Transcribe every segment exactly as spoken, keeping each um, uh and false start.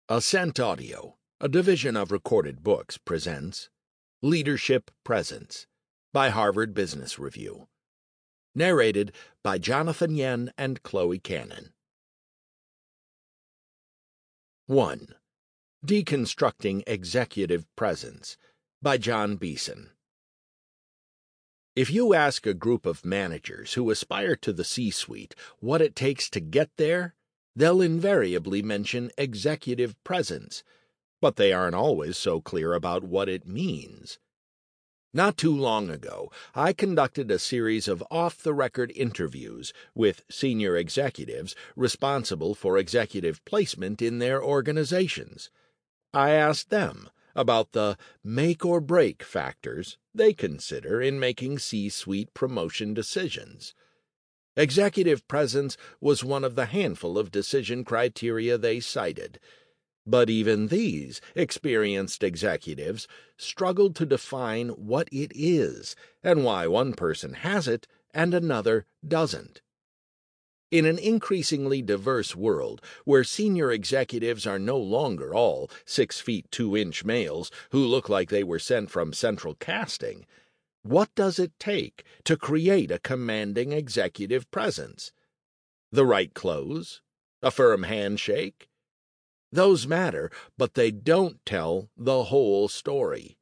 Ascent Audio, a division of Recorded Books, presents Leadership Presence by Harvard Business Review. Narrated by Jonathan Yen and Chloe Cannon. one. Deconstructing Executive Presence by John Beeson. If you ask a group of managers who aspire to the C-suite what it takes to get there, they'll invariably mention executive presence, but they aren't always so clear about what it means. Not too long ago, I conducted a series of off-the-record interviews with senior executives responsible for executive placement in their organizations. I asked them about the make-or-break factors they consider in making C-suite promotion decisions. Executive presence was one of the handful of decision criteria they cited, but even these experienced executives struggled to define what it is and why one person has it and another doesn't. In an increasingly diverse world, where senior executives are no longer all six feet two inch males who look like they were sent from central casting, what does it take to create a commanding executive presence? The right clothes? A firm handshake? Those matter, but they don't tell the whole story.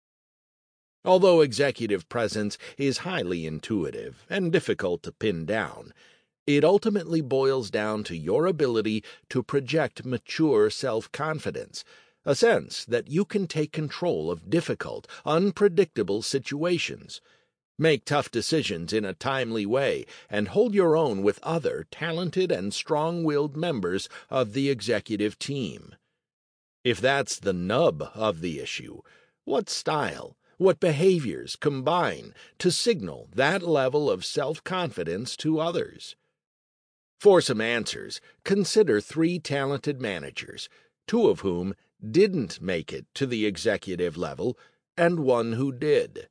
Although executive presence is highly intuitive and difficult to pin down, it ultimately boils down to your ability to project mature self-confidence, a sense that you can take control of difficult, unpredictable situations, make tough decisions in a timely way, and hold your own with other talented and strong-willed members of the executive team. If that's the nub of the issue, what style, what behaviors combine to signal that level of self-confidence to others? For some answers, consider three talented managers, two of whom didn't make it to the executive level, and one who did.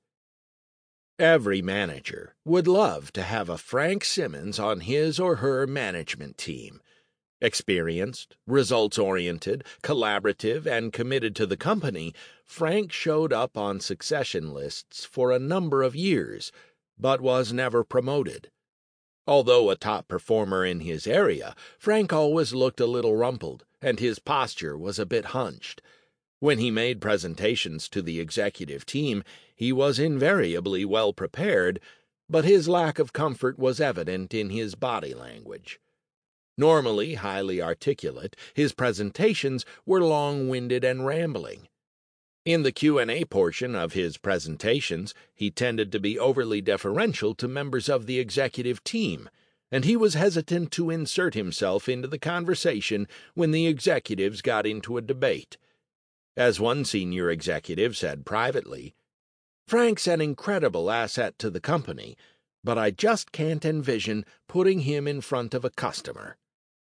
Every manager would love to have a Frank Simmons on his or her management team. Experienced, results-oriented, collaborative, and committed to the company, Frank showed up on succession lists for a number of years, but was never promoted. Although a top performer in his area, Frank always looked a little rumpled, and his posture was a bit hunched. When he made presentations to the executive team, he was invariably well prepared, but his lack of comfort was evident in his body language. Normally highly articulate, his presentations were long-winded and rambling. In the Q and A portion of his presentations, he tended to be overly deferential to members of the executive team, and he was hesitant to insert himself into the conversation when the executives got into a debate. As one senior executive said privately, "Frank's an incredible asset to the company, but I just can't envision putting him in front of a customer."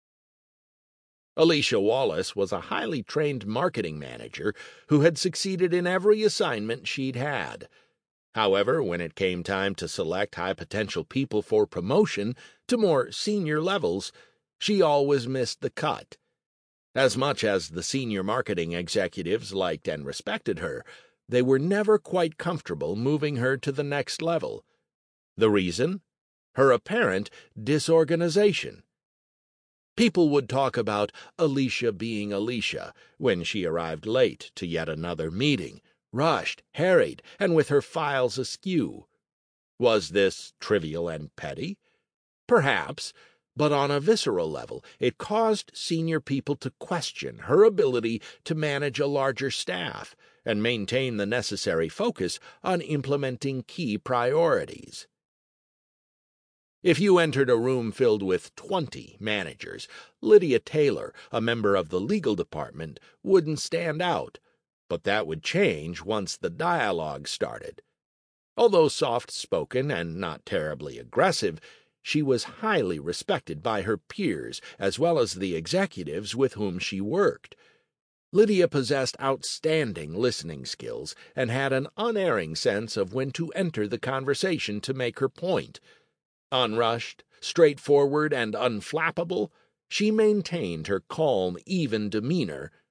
Alicia Wallace was a highly trained marketing manager who had succeeded in every assignment she'd had. However, when it came time to select high-potential people for promotion to more senior levels, she always missed the cut. As much as the senior marketing executives liked and respected her, they were never quite comfortable moving her to the next level. The reason? Her apparent disorganization. People would talk about Alicia being Alicia when she arrived late to yet another meeting, rushed, harried, and with her files askew. Was this trivial and petty? Perhaps, but on a visceral level, it caused senior people to question her ability to manage a larger staff and maintain the necessary focus on implementing key priorities. If you entered a room filled with twenty managers, Lydia Taylor, a member of the legal department, wouldn't stand out, but that would change once the dialogue started. Although soft-spoken and not terribly aggressive, she was highly respected by her peers as well as the executives with whom she worked. Lydia possessed outstanding listening skills and had an unerring sense of when to enter the conversation to make her point. Unrushed, straightforward, and unflappable, she maintained her calm, even demeanor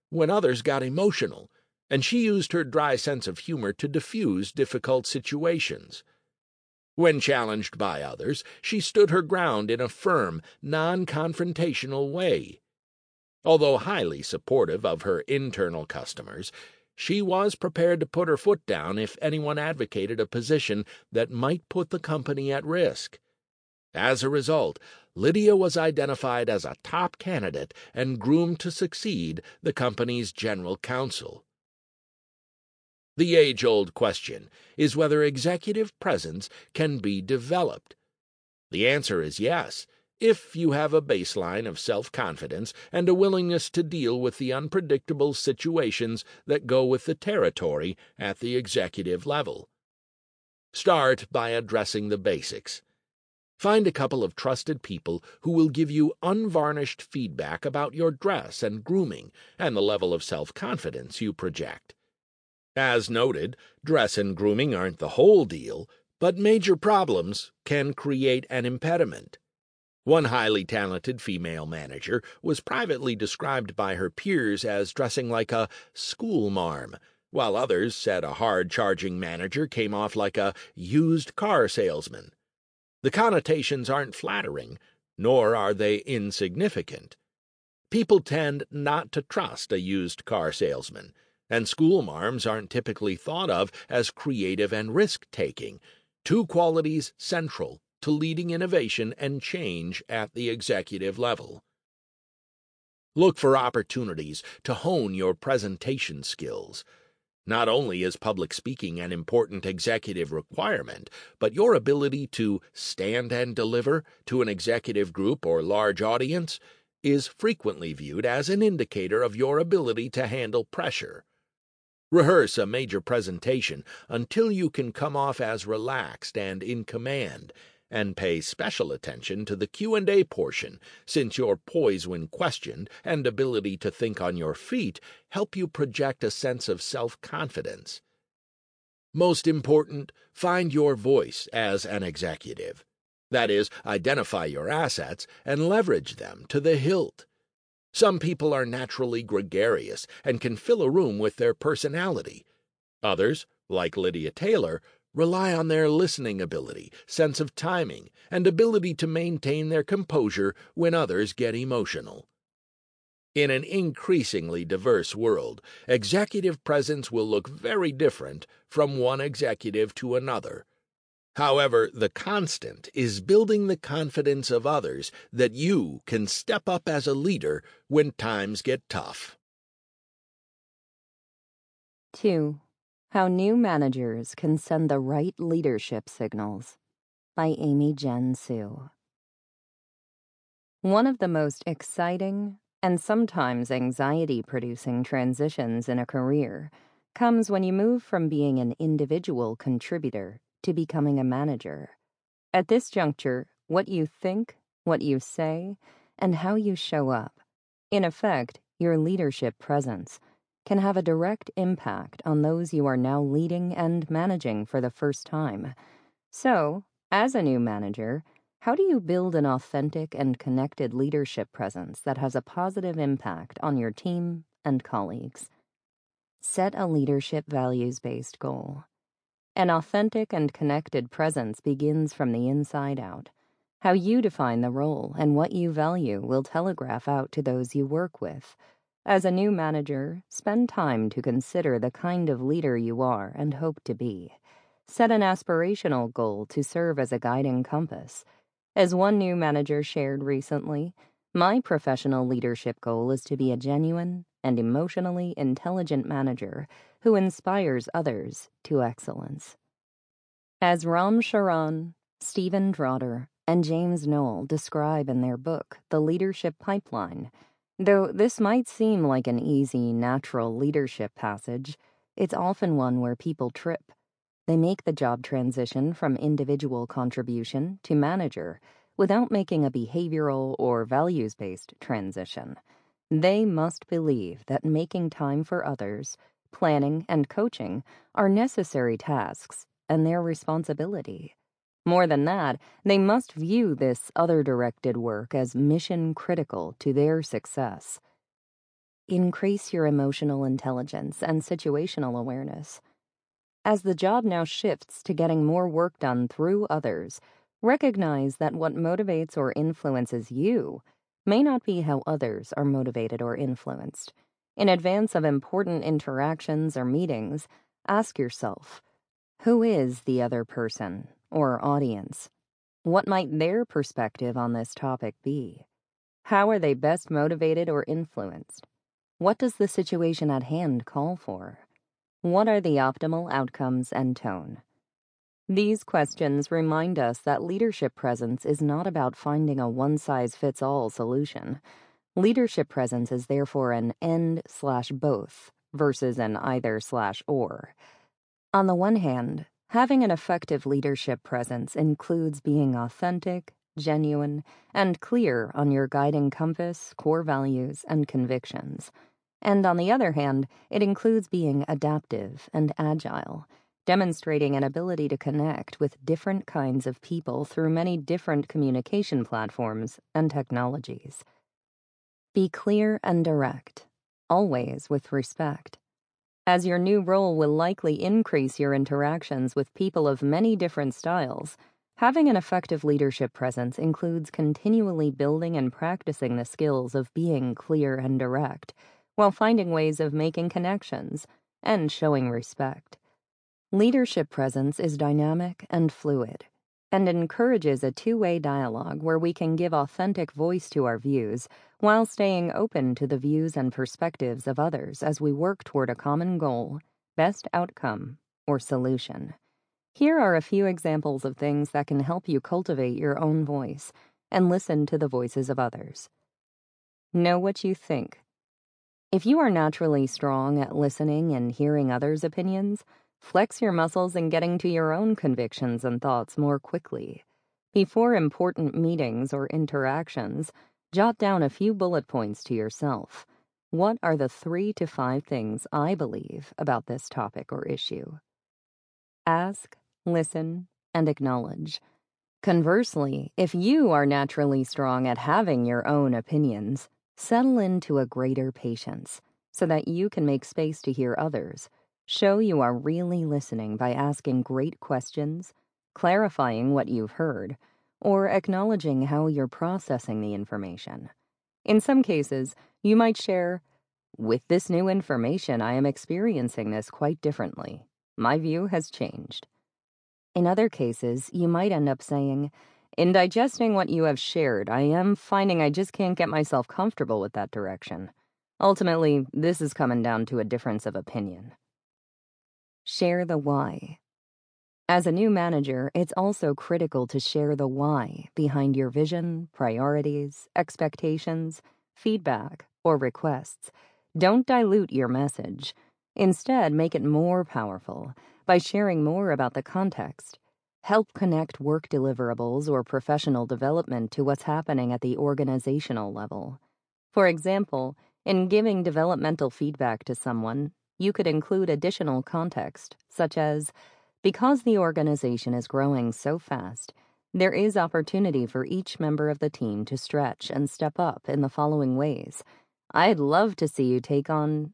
when others got emotional, and she used her dry sense of humor to diffuse difficult situations. When challenged by others, she stood her ground in a firm, non-confrontational way. Although highly supportive of her internal customers, she was prepared to put her foot down if anyone advocated a position that might put the company at risk. As a result, Lydia was identified as a top candidate and groomed to succeed the company's general counsel. The age-old question is whether executive presence can be developed. The answer is yes, if you have a baseline of self-confidence and a willingness to deal with the unpredictable situations that go with the territory at the executive level. Start by addressing the basics. Find a couple of trusted people who will give you unvarnished feedback about your dress and grooming and the level of self-confidence you project. As noted, dress and grooming aren't the whole deal, but major problems can create an impediment. One highly talented female manager was privately described by her peers as dressing like a school marm, while others said a hard-charging manager came off like a used car salesman. The connotations aren't flattering, nor are they insignificant. People tend not to trust a used car salesman, and school marms aren't typically thought of as creative and risk-taking, two qualities central to leading innovation and change at the executive level. Look for opportunities to hone your presentation skills. Not only is public speaking an important executive requirement, but your ability to stand and deliver to an executive group or large audience is frequently viewed as an indicator of your ability to handle pressure. Rehearse a major presentation until you can come off as relaxed and in command, and pay special attention to the Q and A portion, since your poise when questioned and ability to think on your feet help you project a sense of self-confidence. Most important, find your voice as an executive. That is, identify your assets and leverage them to the hilt. Some people are naturally gregarious and can fill a room with their personality. Others, like Lydia Taylor, rely on their listening ability, sense of timing, and ability to maintain their composure when others get emotional. In an increasingly diverse world, executive presence will look very different from one executive to another. However, the constant is building the confidence of others that you can step up as a leader when times get tough. two. How New Managers Can Send the Right Leadership Signals by Amy Jen Sue. One of the most exciting and sometimes anxiety-producing transitions in a career comes when you move from being an individual contributor to becoming a manager. At this juncture, what you think, what you say, and how you show up, in effect, your leadership presence, can have a direct impact on those you are now leading and managing for the first time. So, as a new manager, how do you build an authentic and connected leadership presence that has a positive impact on your team and colleagues? Set a leadership values-based goal. An authentic and connected presence begins from the inside out. How you define the role and what you value will telegraph out to those you work with. As a new manager, spend time to consider the kind of leader you are and hope to be. Set an aspirational goal to serve as a guiding compass. As one new manager shared recently, my professional leadership goal is to be a genuine and emotionally intelligent manager who inspires others to excellence. As Ram Charan, Stephen Trotter, and James Knoll describe in their book, The Leadership Pipeline, though this might seem like an easy, natural leadership passage, it's often one where people trip. They make the job transition from individual contribution to manager without making a behavioral or values-based transition. They must believe that making time for others, planning, and coaching are necessary tasks and their responsibility. More than that, they must view this other-directed work as mission-critical to their success. increase your emotional intelligence and situational awareness. As the job now shifts to getting more work done through others, recognize that what motivates or influences you may not be how others are motivated or influenced. In advance of important interactions or meetings, ask yourself, who is the other person or audience? What might their perspective on this topic be? How are they best motivated or influenced? What does the situation at hand call for? What are the optimal outcomes and tone? These questions remind us that leadership presence is not about finding a one-size-fits-all solution. Leadership presence is therefore an and slash both versus an either slash or. On the one hand, having an effective leadership presence includes being authentic, genuine, and clear on your guiding compass, core values, and convictions. And on the other hand, it includes being adaptive and agile, demonstrating an ability to connect with different kinds of people through many different communication platforms and technologies. Be clear and direct, always with respect. As your new role will likely increase your interactions with people of many different styles, having an effective leadership presence includes continually building and practicing the skills of being clear and direct, while finding ways of making connections and showing respect. Leadership presence is dynamic and fluid, and encourages a two-way dialogue where we can give authentic voice to our views while staying open to the views and perspectives of others as we work toward a common goal, best outcome, or solution. Here are a few examples of things that can help you cultivate your own voice and listen to the voices of others. Know what you think. If you are naturally strong at listening and hearing others' opinions, flex your muscles in getting to your own convictions and thoughts more quickly. Before important meetings or interactions, jot down a few bullet points to yourself. What are the three to five things I believe about this topic or issue? Ask, listen, and acknowledge. Conversely, if you are naturally strong at having your own opinions, settle into a greater patience so that you can make space to hear others. Show you are really listening by asking great questions, clarifying what you've heard, or acknowledging how you're processing the information. In some cases, you might share, "With this new information, I am experiencing this quite differently. My view has changed." In other cases, you might end up saying, "In digesting what you have shared, I am finding I just can't get myself comfortable with that direction. Ultimately, this is coming down to a difference of opinion." Share the why. As a new manager, it's also critical to share the why behind your vision, priorities, expectations, feedback, or requests. Don't dilute your message. Instead, make it more powerful by sharing more about the context. Help connect work deliverables or professional development to what's happening at the organizational level. For example, in giving developmental feedback to someone, you could include additional context, such as, because the organization is growing so fast, there is opportunity for each member of the team to stretch and step up in the following ways. I'd love to see you take on...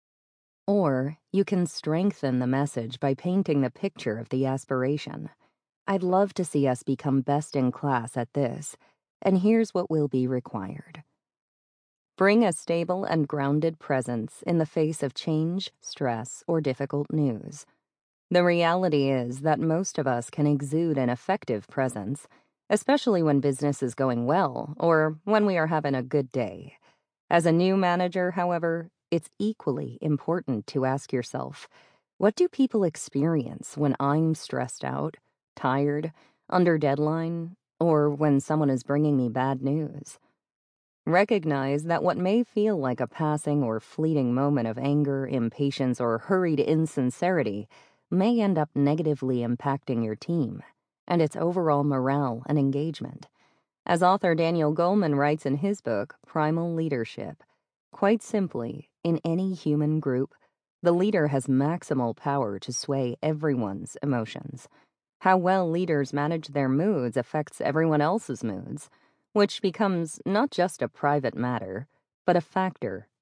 Or you can strengthen the message by painting the picture of the aspiration. I'd love to see us become best in class at this, and here's what will be required. Bring a stable and grounded presence in the face of change, stress, or difficult news. The reality is that most of us can exude an effective presence, especially when business is going well or when we are having a good day. As a new manager, however, it's equally important to ask yourself, what do people experience when I'm stressed out, tired, under deadline, or when someone is bringing me bad news? Recognize that what may feel like a passing or fleeting moment of anger, impatience, or hurried insincerity may end up negatively impacting your team and its overall morale and engagement. As author Daniel Goleman writes in his book, Primal Leadership, quite simply, in any human group, the leader has maximal power to sway everyone's emotions. How well leaders manage their moods affects everyone else's moods, which becomes not just a private matter, but a factor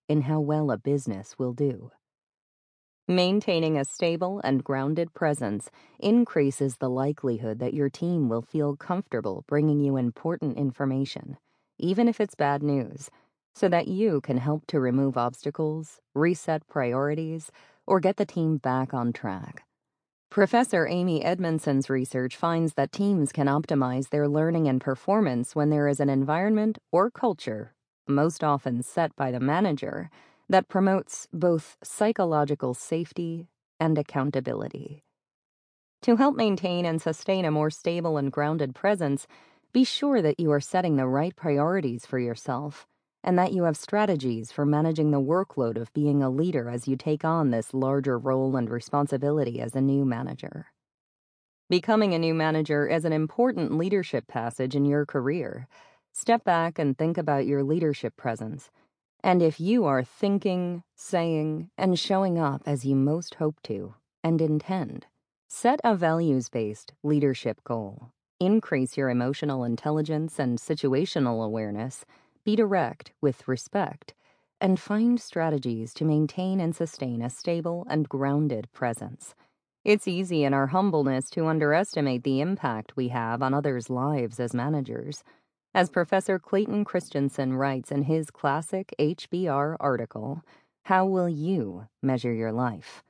in how well a business will do. Maintaining a stable and grounded presence increases the likelihood that your team will feel comfortable bringing you important information, even if it's bad news, so that you can help to remove obstacles, reset priorities, or get the team back on track. Professor Amy Edmondson's research finds that teams can optimize their learning and performance when there is an environment or culture, most often set by the manager, that promotes both psychological safety and accountability. To help maintain and sustain a more stable and grounded presence, be sure that you are setting the right priorities for yourself and that you have strategies for managing the workload of being a leader as you take on this larger role and responsibility as a new manager. Becoming a new manager is an important leadership passage in your career. Step back and think about your leadership presence. And if you are thinking, saying, and showing up as you most hope to and intend, set a values-based leadership goal. Increase your emotional intelligence and situational awareness. Be direct with respect. And find strategies to maintain and sustain a stable and grounded presence. It's easy in our humbleness to underestimate the impact we have on others' lives as managers. As Professor Clayton Christensen writes in his classic H B R article, How Will You Measure Your Life?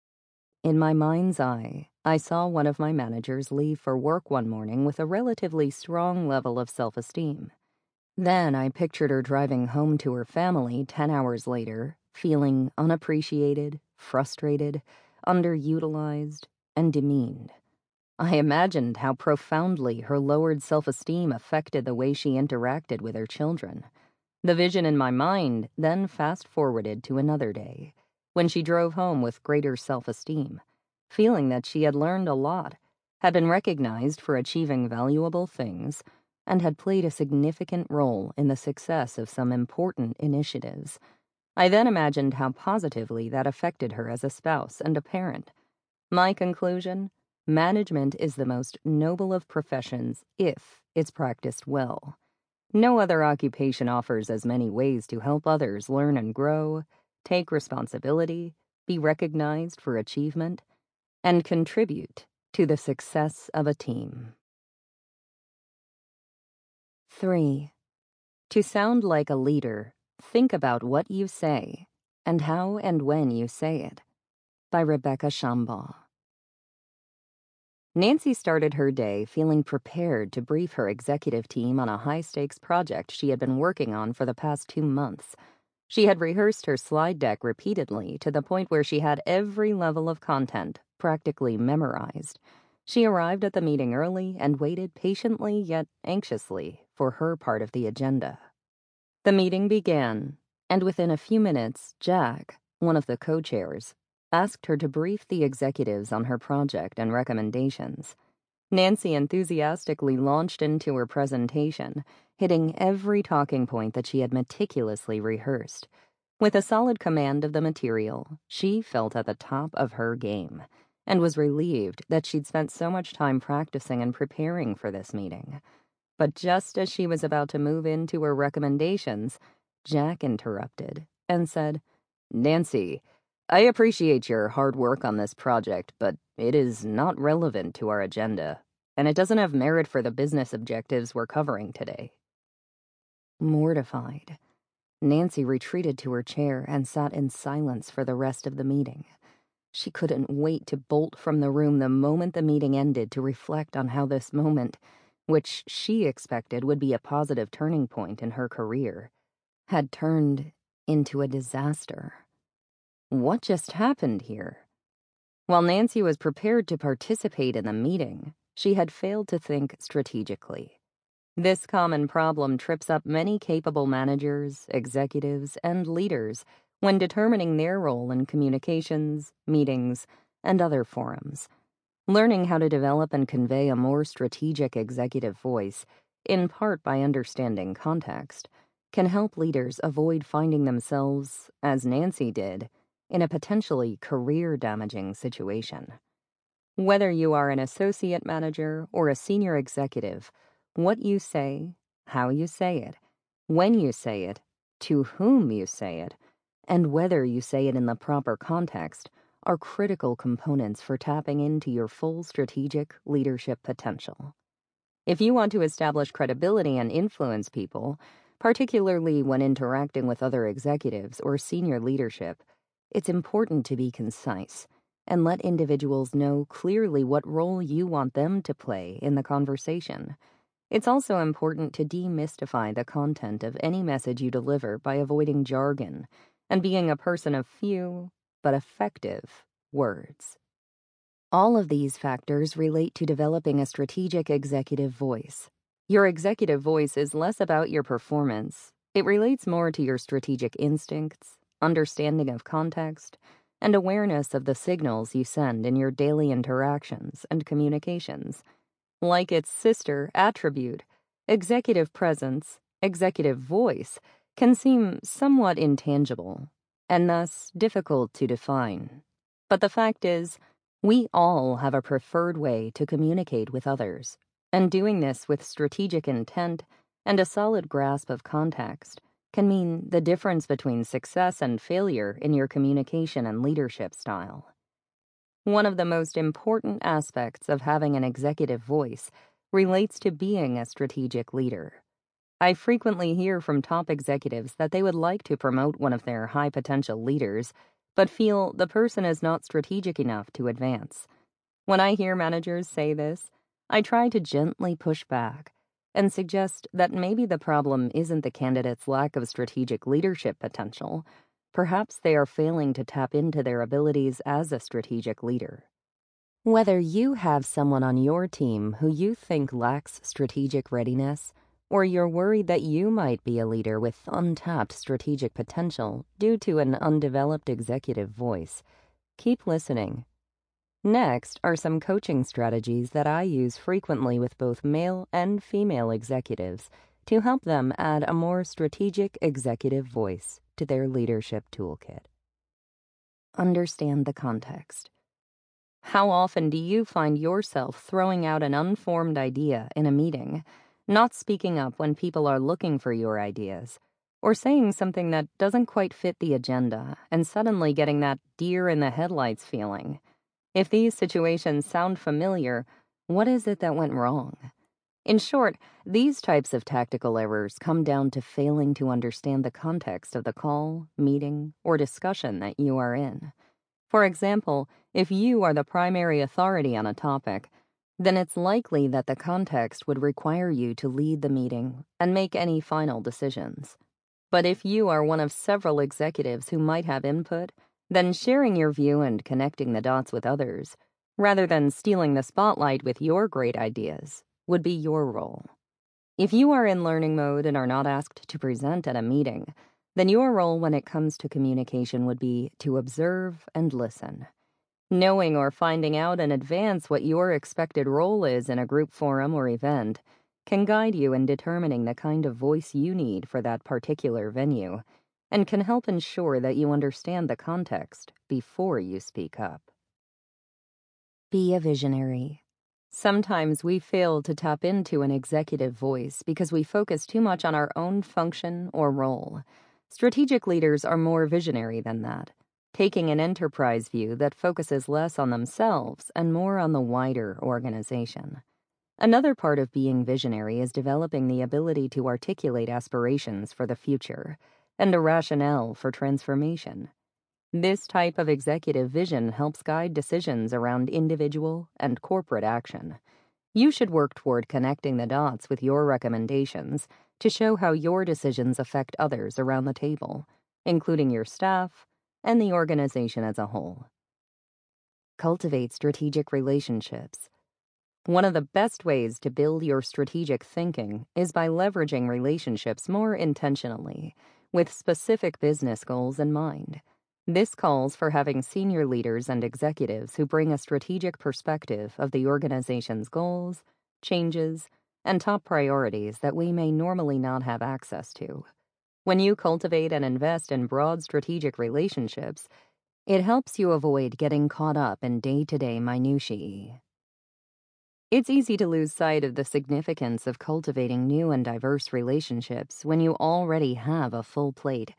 In my mind's eye, I saw one of my managers leave for work one morning with a relatively strong level of self-esteem. Then I pictured her driving home to her family ten hours later, feeling unappreciated, frustrated, underutilized, and demeaned. I imagined how profoundly her lowered self-esteem affected the way she interacted with her children. The vision in my mind then fast-forwarded to another day, when she drove home with greater self-esteem, feeling that she had learned a lot, had been recognized for achieving valuable things, and had played a significant role in the success of some important initiatives. I then imagined how positively that affected her as a spouse and a parent. My conclusion? Management is the most noble of professions if it's practiced well. No other occupation offers as many ways to help others learn and grow, take responsibility, be recognized for achievement, and contribute to the success of a team. Three. To sound like a leader, think about what you say and how and when you say it. By Rebecca Shambaugh. Nancy started her day feeling prepared to brief her executive team on a high-stakes project she had been working on for the past two months. She had rehearsed her slide deck repeatedly to the point where she had every level of content practically memorized. She arrived at the meeting early and waited patiently yet anxiously for her part of the agenda. The meeting began, and within a few minutes, Jack, one of the co-chairs, asked her to brief the executives on her project and recommendations. Nancy enthusiastically launched into her presentation, hitting every talking point that she had meticulously rehearsed. With a solid command of the material, she felt at the top of her game, and was relieved that she'd spent so much time practicing and preparing for this meeting. But just as she was about to move into her recommendations, Jack interrupted and said, "Nancy, I appreciate your hard work on this project, but it is not relevant to our agenda, and it doesn't have merit for the business objectives we're covering today." Mortified, Nancy retreated to her chair and sat in silence for the rest of the meeting. She couldn't wait to bolt from the room the moment the meeting ended to reflect on how this moment, which she expected would be a positive turning point in her career, had turned into a disaster. What just happened here? While Nancy was prepared to participate in the meeting, she had failed to think strategically. This common problem trips up many capable managers, executives, and leaders when determining their role in communications, meetings, and other forums. Learning how to develop and convey a more strategic executive voice, in part by understanding context, can help leaders avoid finding themselves, as Nancy did, in a potentially career-damaging situation. Whether you are an associate manager or a senior executive, what you say, how you say it, when you say it, to whom you say it, and whether you say it in the proper context are critical components for tapping into your full strategic leadership potential. If you want to establish credibility and influence people, particularly when interacting with other executives or senior leadership, it's important to be concise and let individuals know clearly what role you want them to play in the conversation. It's also important to demystify the content of any message you deliver by avoiding jargon and being a person of few, but effective, words. All of these factors relate to developing a strategic executive voice. Your executive voice is less about your performance. It relates more to your strategic instincts, understanding of context, and awareness of the signals you send in your daily interactions and communications. Like its sister attribute, executive presence, executive voice, can seem somewhat intangible, and thus difficult to define. But the fact is, we all have a preferred way to communicate with others, and doing this with strategic intent and a solid grasp of context can mean the difference between success and failure in your communication and leadership style. One of the most important aspects of having an executive voice relates to being a strategic leader. I frequently hear from top executives that they would like to promote one of their high-potential leaders, but feel the person is not strategic enough to advance. When I hear managers say this, I try to gently push back and suggest that maybe the problem isn't the candidate's lack of strategic leadership potential. Perhaps they are failing to tap into their abilities as a strategic leader. Whether you have someone on your team who you think lacks strategic readiness, or you're worried that you might be a leader with untapped strategic potential due to an undeveloped executive voice, keep listening. Next are some coaching strategies that I use frequently with both male and female executives to help them add a more strategic executive voice to their leadership toolkit. Understand the context. How often do you find yourself throwing out an unformed idea in a meeting, not speaking up when people are looking for your ideas, or saying something that doesn't quite fit the agenda and suddenly getting that deer in the headlights feeling? If these situations sound familiar, what is it that went wrong? In short, these types of tactical errors come down to failing to understand the context of the call, meeting, or discussion that you are in. For example, if you are the primary authority on a topic, then it's likely that the context would require you to lead the meeting and make any final decisions. But if you are one of several executives who might have input, then sharing your view and connecting the dots with others, rather than stealing the spotlight with your great ideas, would be your role. If you are in learning mode and are not asked to present at a meeting, then your role when it comes to communication would be to observe and listen. Knowing or finding out in advance what your expected role is in a group forum or event can guide you in determining the kind of voice you need for that particular venue, and can help ensure that you understand the context before you speak up. Be a visionary. Sometimes we fail to tap into an executive voice because we focus too much on our own function or role. Strategic leaders are more visionary than that, taking an enterprise view that focuses less on themselves and more on the wider organization. Another part of being visionary is developing the ability to articulate aspirations for the future and a rationale for transformation. This type of executive vision helps guide decisions around individual and corporate action. You should work toward connecting the dots with your recommendations to show how your decisions affect others around the table, including your staff and the organization as a whole. Cultivate strategic relationships. One of the best ways to build your strategic thinking is by leveraging relationships more intentionally, with specific business goals in mind. This calls for having senior leaders and executives who bring a strategic perspective of the organization's goals, changes, and top priorities that we may normally not have access to. When you cultivate and invest in broad strategic relationships, it helps you avoid getting caught up in day-to-day minutiae. It's easy to lose sight of the significance of cultivating new and diverse relationships when you already have a full plate,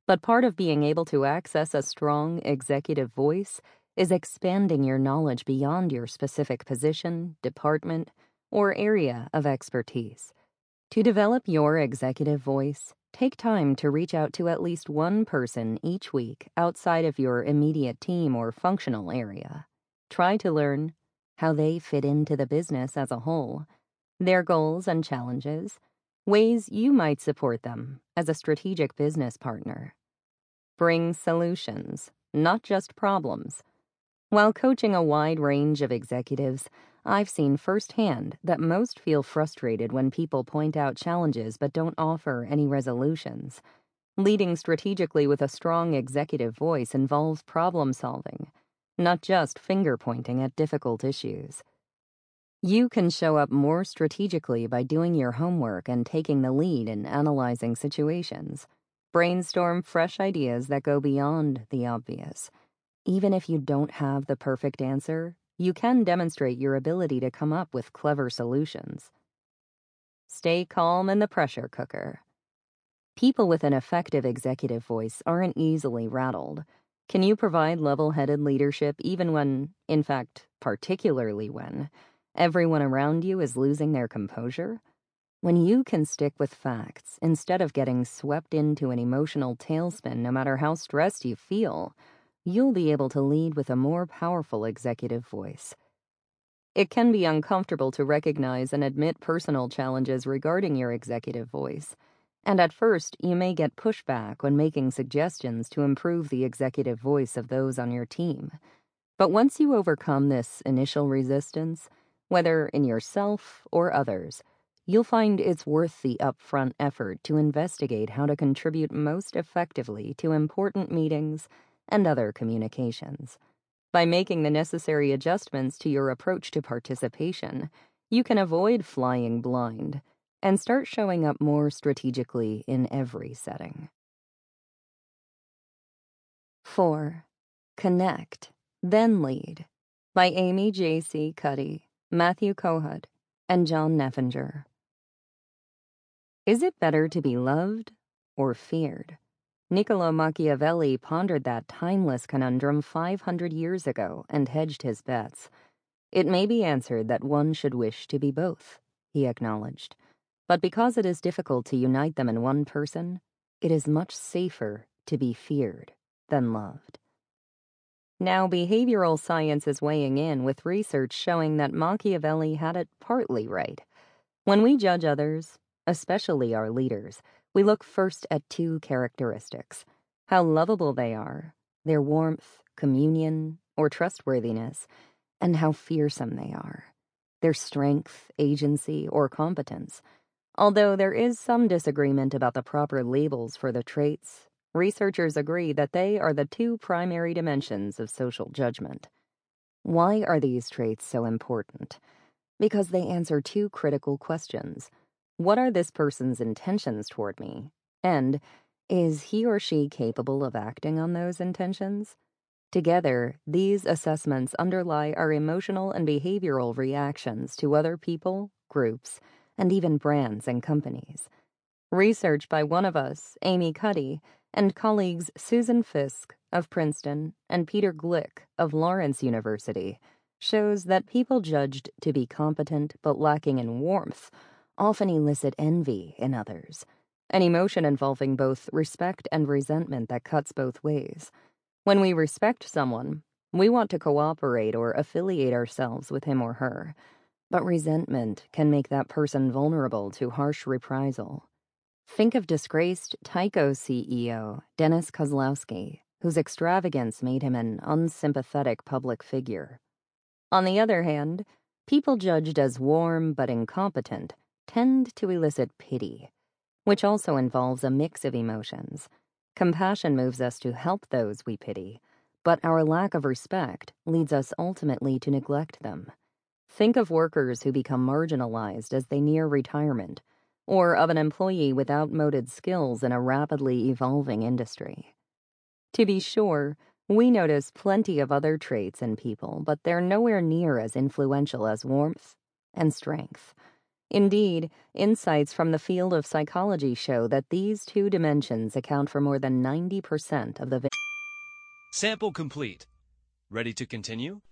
But part of being able to access a strong executive voice is expanding your knowledge beyond your specific position, department, or area of expertise. To develop your executive voice, take time to reach out to at least one person each week outside of your immediate team or functional area. Try to learn how they fit into the business as a whole, their goals and challenges, ways you might support them as a strategic business partner. Bring solutions, not just problems. While coaching a wide range of executives, I've seen firsthand that most feel frustrated when people point out challenges but don't offer any resolutions. Leading strategically with a strong executive voice involves problem solving, not just finger pointing at difficult issues. You can show up more strategically by doing your homework and taking the lead in analyzing situations. Brainstorm fresh ideas that go beyond the obvious. Even if you don't have the perfect answer, you can demonstrate your ability to come up with clever solutions. Stay calm in the pressure cooker. People with an effective executive voice aren't easily rattled. Can you provide level-headed leadership even when, in fact, particularly when, everyone around you is losing their composure? When you can stick with facts instead of getting swept into an emotional tailspin no matter how stressed you feel, you'll be able to lead with a more powerful executive voice. It can be uncomfortable to recognize and admit personal challenges regarding your executive voice, and at first you may get pushback when making suggestions to improve the executive voice of those on your team. But once you overcome this initial resistance, whether in yourself or others, you'll find it's worth the upfront effort to investigate how to contribute most effectively to important meetings and other communications. By making the necessary adjustments to your approach to participation, you can avoid flying blind and start showing up more strategically in every setting. four. Connect, then Lead, by Amy J C Cuddy, Matthew Kohut, and John Neffinger. Is it better to be loved or feared? Niccolo Machiavelli pondered that timeless conundrum five hundred years ago and hedged his bets. It may be answered that one should wish to be both, he acknowledged. But because it is difficult to unite them in one person, it is much safer to be feared than loved. Now, behavioral science is weighing in with research showing that Machiavelli had it partly right. When we judge others, especially our leaders, we look first at two characteristics: how lovable they are, their warmth, communion, or trustworthiness, and how fearsome they are, their strength, agency, or competence. Although there is some disagreement about the proper labels for the traits, researchers agree that they are the two primary dimensions of social judgment. Why are these traits so important? Because they answer two critical questions. What are this person's intentions toward me? And is he or she capable of acting on those intentions? Together, these assessments underlie our emotional and behavioral reactions to other people, groups, and even brands and companies. Research by one of us, Amy Cuddy, and colleagues Susan Fisk of Princeton and Peter Glick of Lawrence University shows that people judged to be competent but lacking in warmth often elicit envy in others, an emotion involving both respect and resentment that cuts both ways. When we respect someone, we want to cooperate or affiliate ourselves with him or her, but resentment can make that person vulnerable to harsh reprisal. Think of disgraced Tyco C E O Dennis Kozlowski, whose extravagance made him an unsympathetic public figure. On the other hand, people judged as warm but incompetent tend to elicit pity, which also involves a mix of emotions. Compassion moves us to help those we pity, but our lack of respect leads us ultimately to neglect them. Think of workers who become marginalized as they near retirement, or of an employee with outmoded skills in a rapidly evolving industry. To be sure, we notice plenty of other traits in people, but they're nowhere near as influential as warmth and strength. Indeed, insights from the field of psychology show that these two dimensions account for more than ninety percent of the. Sample complete. Ready to continue?